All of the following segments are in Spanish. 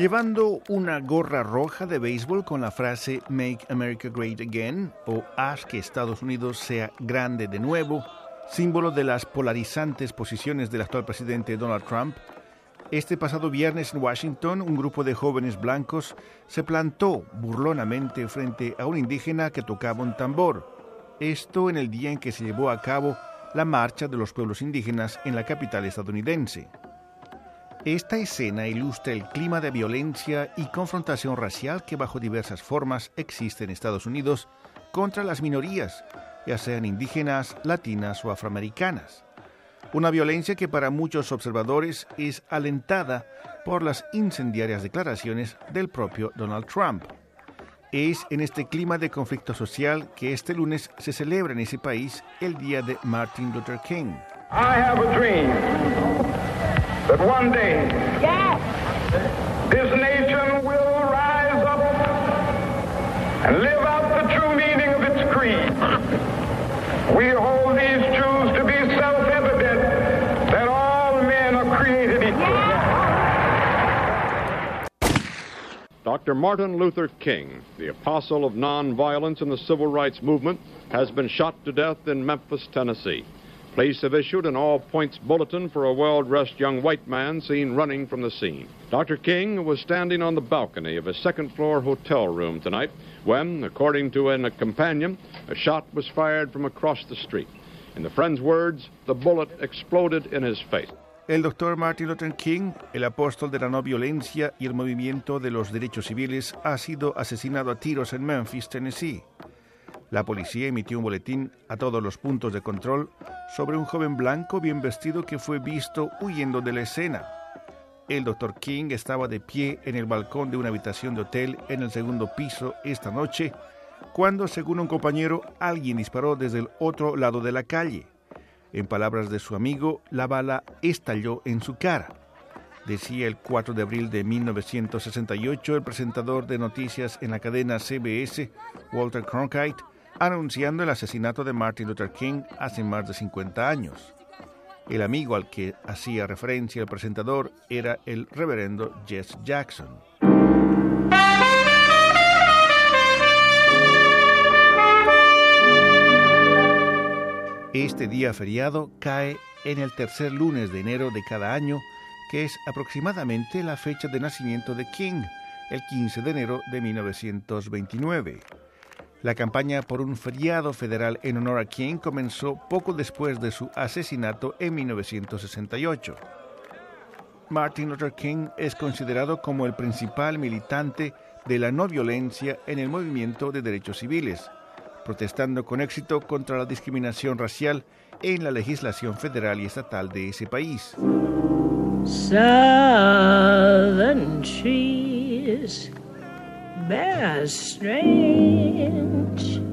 Llevando una gorra roja de béisbol con la frase Make America Great Again o Haz que Estados Unidos sea grande de nuevo, símbolo de las polarizantes posiciones del actual presidente Donald Trump, este pasado viernes en Washington un grupo de jóvenes blancos se plantó burlonamente frente a un indígena que tocaba un tambor. Esto en el día en que se llevó a cabo la marcha de los pueblos indígenas en la capital estadounidense. Esta escena ilustra el clima de violencia y confrontación racial que bajo diversas formas existe en Estados Unidos contra las minorías, ya sean indígenas, latinas o afroamericanas. Una violencia que para muchos observadores es alentada por las incendiarias declaraciones del propio Donald Trump. Es en este clima de conflicto social que este lunes se celebra en ese país el Día de Martin Luther King. I have a dream that one day this nation will rise up and live out the true meaning of its creed. We hold these truths to be self-evident that all men are created equal. Dr. Martin Luther King, the apostle of nonviolence in the civil rights movement, has been shot to death in Memphis, Tennessee. Police have issued an all-points bulletin for a well-dressed young white man seen running from the scene. Dr. King was standing on the balcony of a second-floor hotel room tonight when, according to a companion, a shot was fired from across the street. In the friend's words, the bullet exploded in his face. El doctor Martin Luther King, el apóstol de la no violencia y el movimiento de los derechos civiles, ha sido asesinado a tiros en Memphis, Tennessee. La policía emitió un boletín a todos los puntos de control sobre un joven blanco bien vestido que fue visto huyendo de la escena. El Dr. King estaba de pie en el balcón de una habitación de hotel en el segundo piso esta noche, cuando, según un compañero, alguien disparó desde el otro lado de la calle. En palabras de su amigo, la bala estalló en su cara. Decía el 4 de abril de 1968 el presentador de noticias en la cadena CBS, Walter Cronkite, anunciando el asesinato de Martin Luther King hace más de 50 años. El amigo al que hacía referencia el presentador era el reverendo Jesse Jackson. Este día feriado cae en el tercer lunes de enero de cada año, que es aproximadamente la fecha de nacimiento de King, el 15 de enero de 1929. La campaña por un feriado federal en honor a King comenzó poco después de su asesinato en 1968. Martin Luther King es considerado como el principal militante de la no violencia en el movimiento de derechos civiles, protestando con éxito contra la discriminación racial en la legislación federal y estatal de ese país. Southern trees bear strange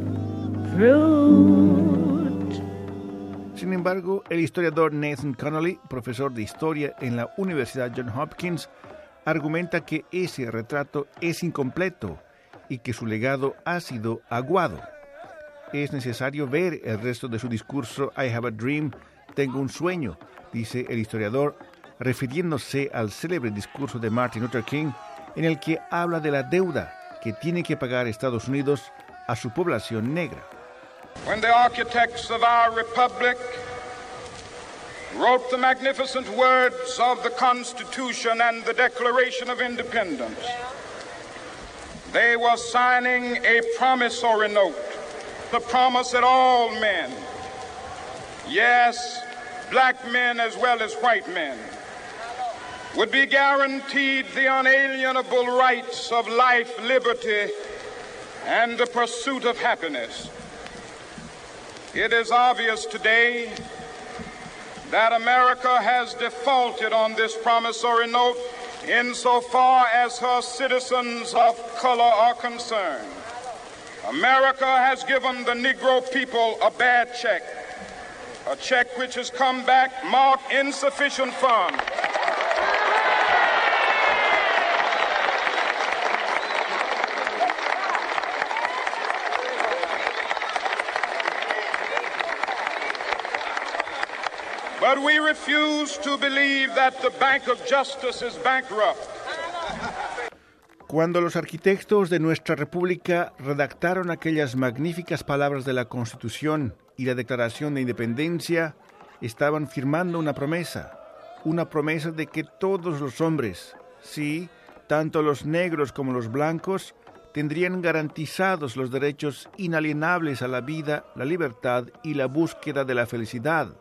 fruit. Sin embargo, el historiador Nathan Connolly, profesor de historia en la Universidad Johns Hopkins, argumenta que ese retrato es incompleto y que su legado ha sido aguado. Es necesario ver el resto de su discurso I Have a Dream, Tengo un sueño, dice el historiador, refiriéndose al célebre discurso de Martin Luther King, en el que habla de la deuda que tiene que pagar Estados Unidos a su población negra. When the architects of our republic wrote the magnificent words of the Constitution and the Declaration of Independence, they were signing a promissory note, the promise that all men, yes, black men as well as white men, would be guaranteed the unalienable rights of life, liberty, and the pursuit of happiness. It is obvious today that America has defaulted on this promissory note insofar as her citizens of color are concerned. America has given the Negro people a bad check, a check which has come back marked insufficient funds. But we refuse to believe that the Bank of Justice is bankrupt. Cuando los arquitectos de nuestra República redactaron aquellas magníficas palabras de la Constitución y la Declaración de Independencia, estaban firmando una promesa de que todos los hombres, sí, tanto los negros como los blancos, tendrían garantizados los derechos inalienables a la vida, la libertad y la búsqueda de la felicidad.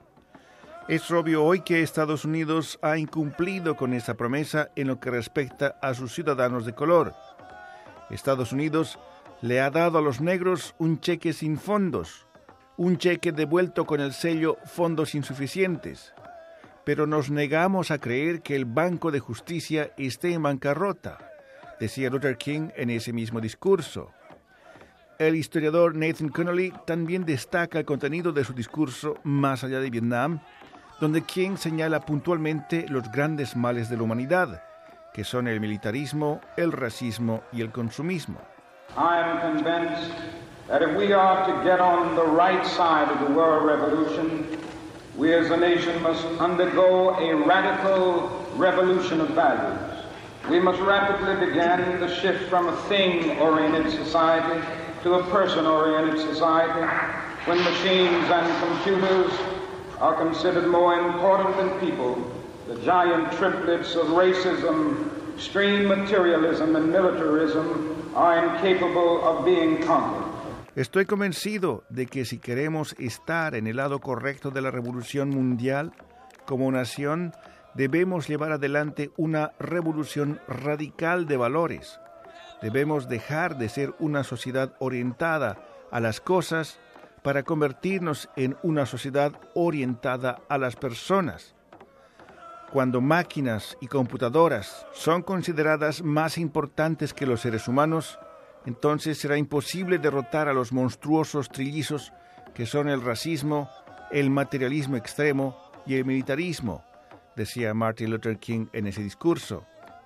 Es obvio hoy que Estados Unidos ha incumplido con esa promesa en lo que respecta a sus ciudadanos de color. Estados Unidos le ha dado a los negros un cheque sin fondos, un cheque devuelto con el sello fondos insuficientes, pero nos negamos a creer que el Banco de Justicia esté en bancarrota, decía Luther King en ese mismo discurso. El historiador Nathan Connolly también destaca el contenido de su discurso Más allá de Vietnam, donde King señala puntualmente los grandes males de la humanidad, que son el militarismo, el racismo y el consumismo. I am convinced that if we are to get on the right side of the world revolution, we as a nation must undergo a radical revolution of values. We must rapidly begin the shift from a thing-oriented society to a person-oriented society, when machines and computers are considered more important than people. The giant triplets of racism, extreme materialism and militarism are incapable of being conquered. Estoy convencido de que si queremos estar en el lado correcto de la revolución mundial, como nación, debemos llevar adelante una revolución radical de valores. Debemos dejar de ser una sociedad orientada a las cosas para convertirnos en una sociedad orientada a las personas. Cuando máquinas y computadoras son consideradas más importantes que los seres humanos, entonces será imposible derrotar a los monstruosos trillizos que son el racismo, el materialismo extremo y el militarismo, decía Martin Luther King en ese discurso.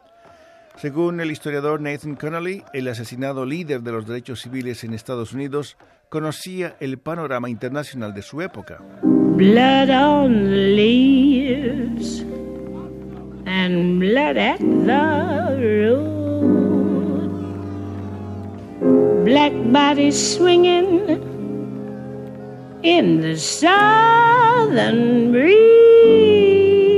Según el historiador Nathan Connolly, el asesinado líder de los derechos civiles en Estados Unidos conocía el panorama internacional de su época. Blood on the leaves and blood at the road. Black bodies swinging in the southern breeze.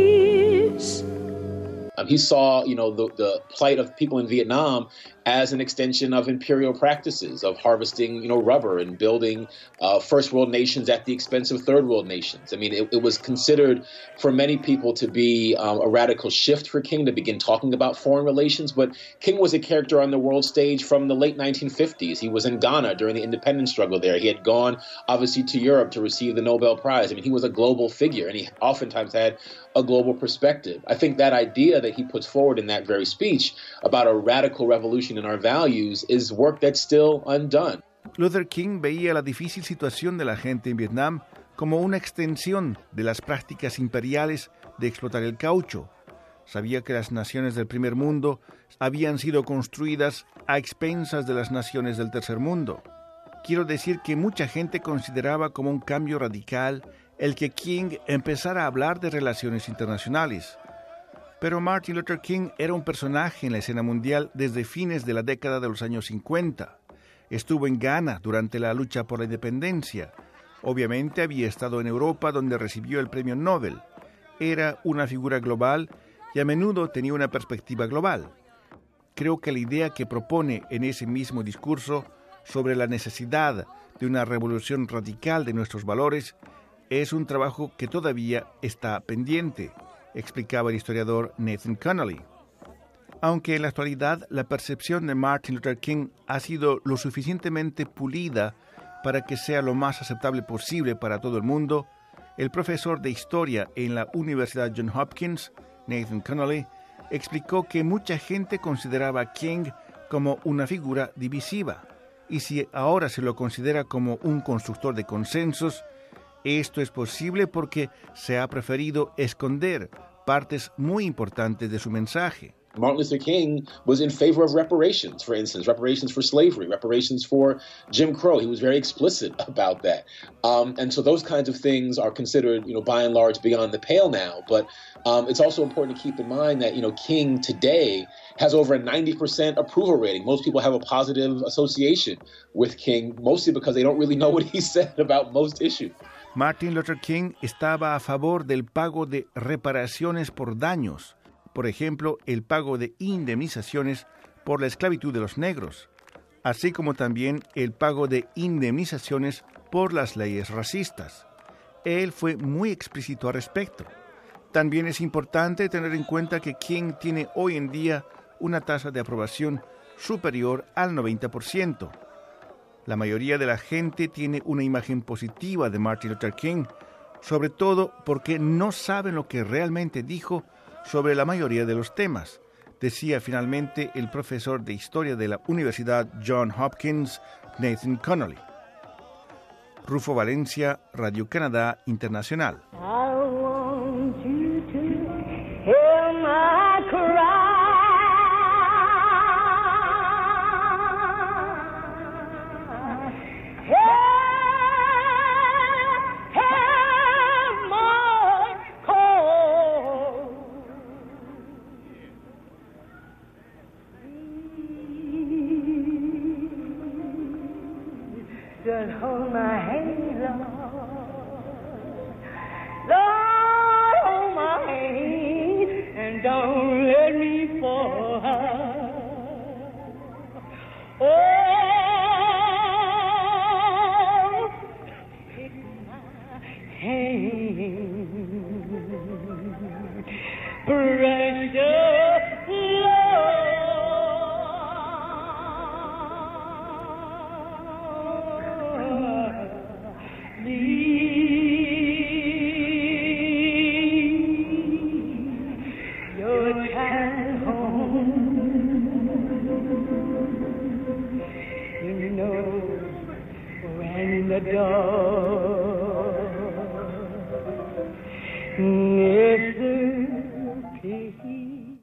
He saw, the plight of people in Vietnam as an extension of imperial practices of harvesting, rubber and building first world nations at the expense of third world nations. I mean, it was considered for many people to be a radical shift for King to begin talking about foreign relations. But King was a character on the world stage from the late 1950s. He was in Ghana during the independence struggle there. He had gone, obviously, to Europe to receive the Nobel Prize. I mean, he was a global figure, and he oftentimes had a global perspective. I think that idea that he puts forward in that very speech about a radical revolution in our values is work that's still undone. Luther King veía la difícil situación de la gente en Vietnam como una extensión de las prácticas imperiales de explotar el caucho. Sabía que las naciones del primer mundo habían sido construidas a expensas de las naciones del tercer mundo. Quiero decir que mucha gente consideraba como un cambio radical el que King empezara a hablar de relaciones internacionales. Pero Martin Luther King era un personaje en la escena mundial desde fines de la década de los años 50. Estuvo en Ghana durante la lucha por la independencia. Obviamente había estado en Europa, donde recibió el premio Nobel. Era una figura global y a menudo tenía una perspectiva global. Creo que la idea que propone en ese mismo discurso sobre la necesidad de una revolución radical de nuestros valores es un trabajo que todavía está pendiente, explicaba el historiador Nathan Connolly. Aunque en la actualidad la percepción de Martin Luther King ha sido lo suficientemente pulida para que sea lo más aceptable posible para todo el mundo, el profesor de historia en la Universidad Johns Hopkins, Nathan Connolly, explicó que mucha gente consideraba a King como una figura divisiva, y si ahora se lo considera como un constructor de consensos, esto es posible porque se ha preferido esconder partes muy importantes de su mensaje. Martin Luther King was in favor of reparations, for instance, reparations for slavery, reparations for Jim Crow. He was very explicit about that. And so those kinds of things are considered, by and large, beyond the pale now. But it's also important to keep in mind that, King today has over a 90% approval rating. Most people have a positive association with King, mostly because they don't really know what he said about most issues. Martin Luther King estaba a favor del pago de reparaciones por daños, por ejemplo, el pago de indemnizaciones por la esclavitud de los negros, así como también el pago de indemnizaciones por las leyes racistas. Él fue muy explícito al respecto. También es importante tener en cuenta que King tiene hoy en día una tasa de aprobación superior al 90%. La mayoría de la gente tiene una imagen positiva de Martin Luther King, sobre todo porque no saben lo que realmente dijo sobre la mayoría de los temas, decía finalmente el profesor de historia de la Universidad Johns Hopkins, Nathan Connolly. Rufo Valencia, Radio Canadá Internacional. I want you to hear my cry. Just hold my hand, Lord, hold my hand, and don't let me fall. Oh, take my hand, precious Lord. When the door is the peace.